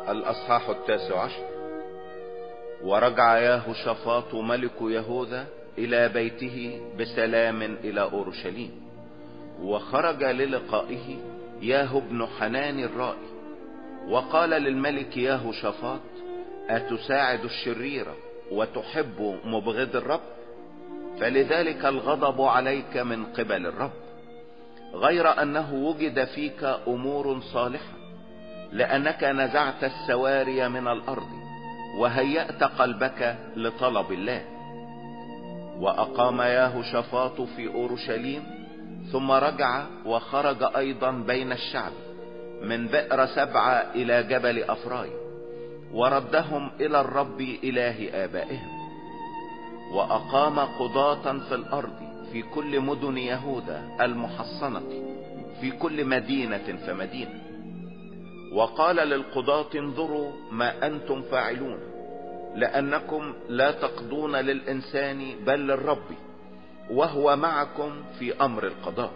الأصحاح 19. ورجع يهوشافاط ملك يهوذا إلى بيته بسلام إلى أورشليم، وخرج للقائه ياهو بن حنان الرائي، وقال للملك يهوشافاط: أتساعد الشرير وتحب مبغض الرب؟ فلذلك الغضب عليك من قبل الرب، غير أنه وجد فيك أمور صالحة، لأنك نزعت السواري من الأرض وهيأت قلبك لطلب الله. وأقام يهوشافاط في أورشليم، ثم رجع وخرج أيضا بين الشعب من بئر سبعة إلى جبل أفرايم، وردهم إلى الرب إله آبائهم. وأقام قضاة في الأرض في كل مدن يهوذا المحصنة، في كل مدينة فمدينة. وقال للقضاة: انظروا ما أنتم فاعلون، لأنكم لا تقضون للإنسان بل للرب، وهو معكم في أمر القضاء.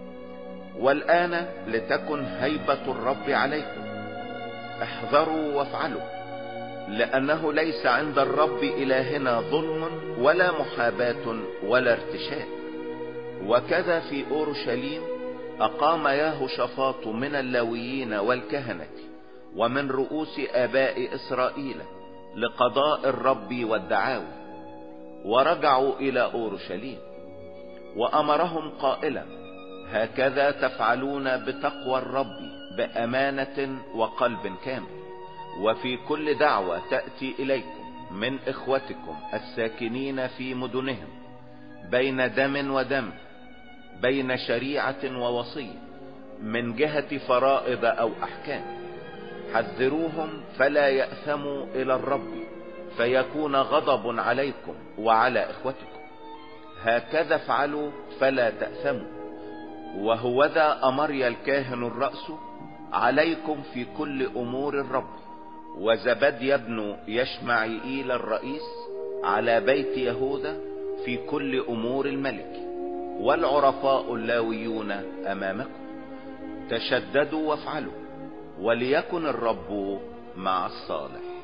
والآن لتكن هيبة الرب عليكم، احذروا وافعلوا، لأنه ليس عند الرب إلهنا ظلم ولا محاباة ولا ارتشاء. وكذا في أورشليم أقام يهوشافاط من اللاويين والكهنة ومن رؤوس آباء إسرائيل لقضاء الرب والدعاوى، ورجعوا إلى أورشليم. وأمرهم قائلا: هكذا تفعلون بتقوى الرب بأمانة وقلب كامل، وفي كل دعوة تأتي إليكم من إخوتكم الساكنين في مدنهم، بين دم ودم، بين شريعة ووصية، من جهة فرائض أو أحكام، حذروهم فلا يأثموا إلى الرب، فيكون غضب عليكم وعلى إخوتكم. هكذا افعلوا فلا تأثموا. وهوذا أمري الكاهن الرأس عليكم في كل أمور الرب، وزبديا بن يشمعيئيل الرئيس على بيت يهوذا في كل أمور الملك، والعرفاء اللاويون أمامكم. تشددوا وافعلوا، وليكن الرب مع الصالح.